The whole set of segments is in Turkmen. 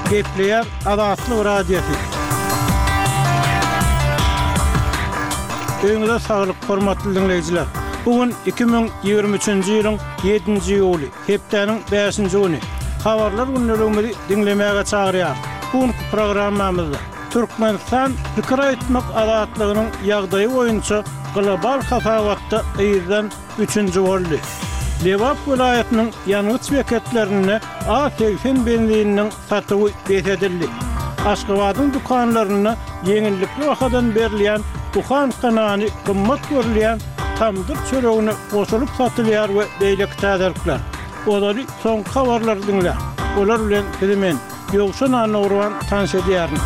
Gepleyer Azatlyk radiosu. Öňüňizde saglyk, hormatly dinleýijiler. Bugün 2023-nji ýylyň 7-nji ýuly, hepdeniň 5-nji güni. Habarlar günlerimizi dinlemäge çagyrýar. Bugünkü programmamyzda Türkmenistan pikir aýtmak azatlygynyň ýagdaýy boýunça global hasawatda ýerden 3-nji boldy. Lewap vilayatynyň ýanyç beketlerine A80 benzininiň satygy besedildi. Aşgabatyň dukanlaryna ýeňillikli wagtdan berilýän dukan kanany gymmat görülýän tamdyr çöregine goşulyp satylýar we beýleki täzirlikler. Olary soňky habarlar dinler. Olar bilen bilen ýogşan anawran tanış edýärin.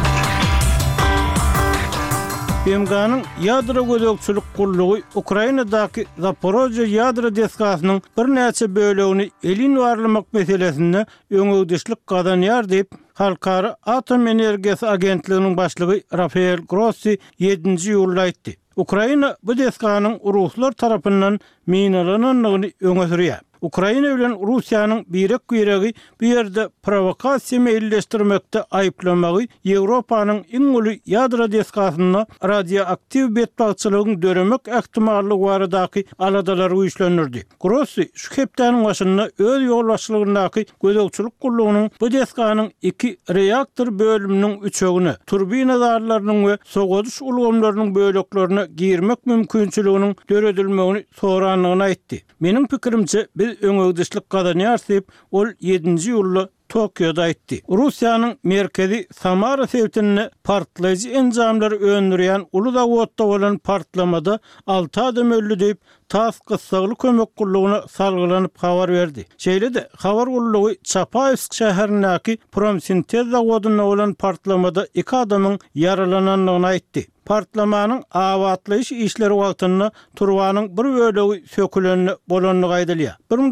BMG-nyň ýadro gözegçilik gurulugy Ukrainadaky Zaporojye ýadro deskasynyň bir näçe bölegini elin warlamak meselesinde öňüdüşlik gadanýar diýip Halkara Atom Energiýasy Agentliginiň başlygy Rafael Grossi 7-nji ýylda aýtdy. Ukraina bu deskanyň Ruslar tarapyndan minalananlygyny öňe sürýär. Ukraina bilen Russiýanyň birek güregi bu ýerde provokasiýa meýilleşdirmekde aýplamagy Ýewropanyň iň uly ýadro deskasyna radioaktiw betbaçylygyny döremek ähtimallygy baradaky aladalary güýçlendirdi. Grossi şu hepdeniň başynda öz ýolbaşçylygyndaky gözegçilik gurulugynyň bu deskanyň 2 reaktor bölüminiň üçegini turbinalarlarynyň we soğuduş ulgamlarynyň böleklerine girmek mümkinçiliginiň döredilmegini soranlygyny aýtdy. Meniň pikirimçe biz öňüdüşlik gadanýar diýip ol 7-nji ýylda Tokyoda aýtdy. Russiýanyň merkezi Samara sewtini partlaýjy enjamlary öndürýän uly zawodda bolan partlamada 6 adam öldü diýip TASS gysgaly kömek gurulugyna salgylanyp habar berdi. Şeýle-de habar gurulugy Çapayevsk şäherindäki Promsintez zawoduna bolan partlamada 2 adamyň yaralananlygyny aýtdy. Partlamanyň awatlaýyş işleri wagtynda turbanyň bir bölegi söküleni bolanlygy aýdylýar.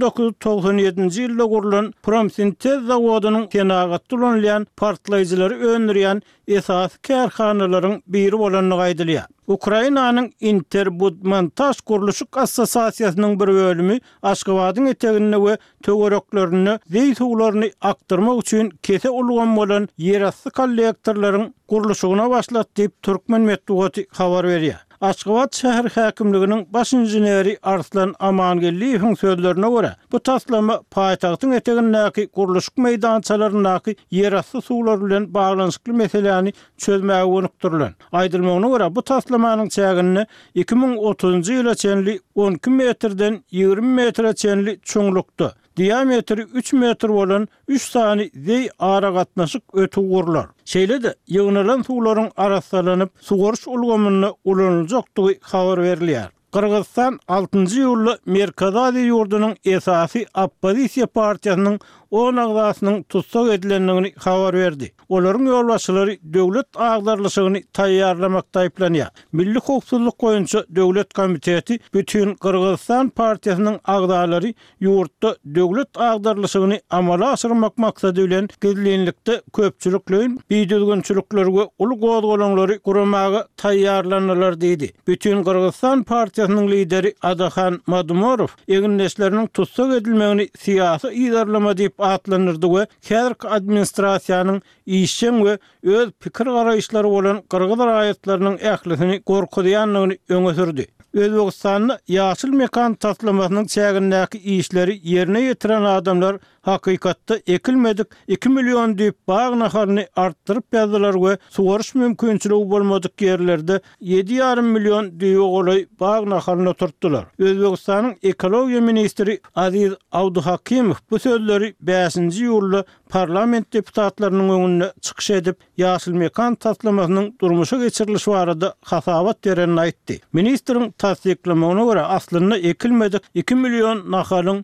1997-nji ýylda gurulan Promsintez zawodynyň kenagat tutanylýan partlaýjylary öndürýän esas kärhanalaryň biri bolanlygy aýdylýar. Ukrainanyň Interbudmontaj Guruluşyk Assosiasiýasynyň bir bölümi Aşgabatyň etegini we tögereklerini, zeýsuwlaryny aktyrmak üçin kese ulgam bolan ýerasty kollektorlaryň guruluşyna başlatdy diýip Türkmen Medeniýeti habar berýär. Aşgabat şäher häkimliginiň baş inženeri Arslan Amangelliýewiň sözlerine görä, bu taslama paýtagtyň etegindäki guruluşyk meýdançalaryndäki ýerasty suwlar bilen baglanyşykly meseleni çözmäge gönükdirilýär. Aýdylmagyna görä, bu taslamanyň çägini 2030-njy ýyla çenli 12 metrden 20 metre çenli çoňlukda, diametri 3 metr bolan 3 sany zey ara gatnaşyk ötü gurlar. Şeýle-de ýygnalan suwlaryň arassalanyp sugaryş ulgamyny ulanyljakdygy habar berilýär. Kırgızstan 6-njy ýylda Merkezi ýurdunyň esasy oppozisiýa partiýasynyň 10 agzasynyň tutsak edilenligini habar berdi. Olaryň ýolbaşçylary döwlet agdarlyşygyny taýýarlamakda aýplanýar. Milli howpsuzlyk boýunça döwlet komiteti bütün Kırgızstan partiýasynyň agdalary ýurtda döwlet agdarlyşygyny amala aşyrmak maksady bilen gizlenlikde köpçüliklerin biýdüzgünçiliklerge uly gozgolanlary guramaga taýýarlanýarlar diýdi. Bütün Kırgızstan partiýasynyň lideri Adahan Madumorov eginleşleriniň tutsak edilmegini siýasy iýdarlama diýip atlanyrdy we häzirki administrasiýanyň işçen we öz pikir garaýşlary bolan Kırgız raýatlarynyň ählisini gorkudýanlygyny öňe sürdi. Özbekistanyň ýaşyl mekan taslamasynyň çägindäki işleri ýerine ýetiren adamlar hakykatda ekilmedik 2 milyon diýip bagy naharyny artdyryp ýazdylar we sugaryş mümkinçiligi bolmadyk ýerlerde 7,5 milyon diýip golay bagy naharyny oturtdylar. Özbekistanyň ekologiýa ministri Aziz Abduhakimov bu sözleri 5-nji ýylda parlament deputatlarynyň öňünde çykyş edip ýaşyl mekan taslamasynyň durmuşa geçirilişi barada hasabat berenini aýtdy. Ministriň tasdiklamagyna görä aslynda ekilmedik 2 milyon naharyň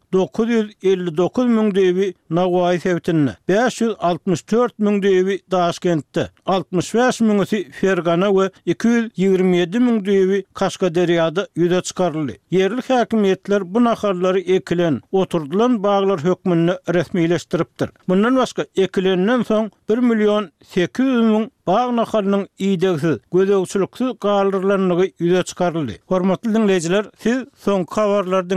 959 müň diýibi Nagwaý sewtinde, 564 müň diýibi Daşkentde, 65 müňi Fergana we 227 müň diýibi Kaşgaderyada ýüze çykaryldy. Yerli häkimetler bu naharlary ekilen, oturdulan baglar hökmüni resmileşdiripdir. Bundan başga ekilenden soň 1 milyon 800 müň bag naharynyň iýdegsiz, gözegçiliksiz galdyrlanlygy ýüze çykaryldy. Hormatly dinleýijiler, siz soňky habarlardan